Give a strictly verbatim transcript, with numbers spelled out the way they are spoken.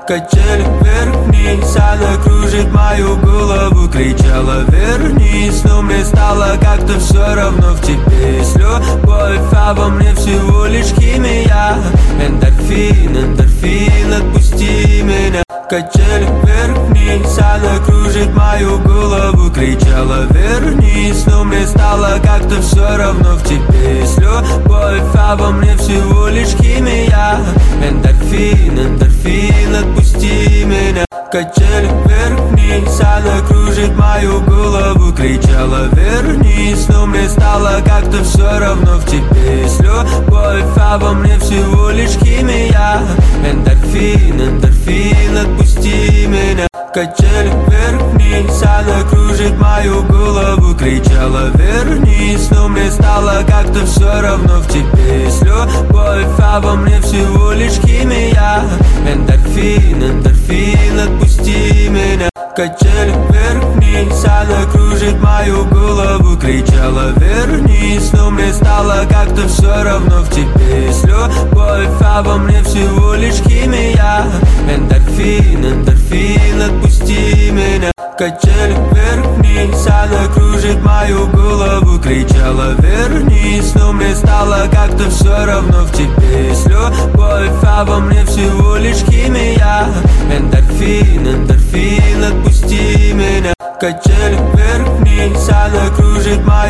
Качели вверх-вниз, она кружит мою голову. Кричала вернись, но мне стало как-то все равно. В тебе есть любовь, а во мне всего лишь химия. Эндорфин, эндорфин, отпусти меня. Качели вверх-вниз, она кружит мою голову. Кричала вернись, но мне стало как-то все равно. В тебе есть любовь, а во мне всего лишь химия. Эндорфин, эндорфин, отпусти меня. Качели вверх-вниз, она кружит мою голову. Кричала вернись, но мне стало как-то все равно. В тебе есть любовь, а во мне всего лишь химия. Эндорфин, эндорфин, отпусти меня. Качели вверх-вниз, она кружит мою голову. Кричала вернись, но мне стало как-то все равно. В тебе есть любовь, а во мне всего лишь химия. Эндорфин, эндорфин, отпусти меня. Качели вверх-вниз, она кружит мою голову. Кричала вернись, но мне стало как-то все равно. В тебе есть любовь, а во мне всего лишь химия. Эндорфин, эндорфин, отпусти меня. Качели вверх-вниз, она кружит мою голову. Кричала вернись, но мне стало как-то все равно. В тебе есть любовь, а во мне всего лишь химия. Эндорфин, эндорфин, отпусти меня. Качели вверх-вниз, она кружит мою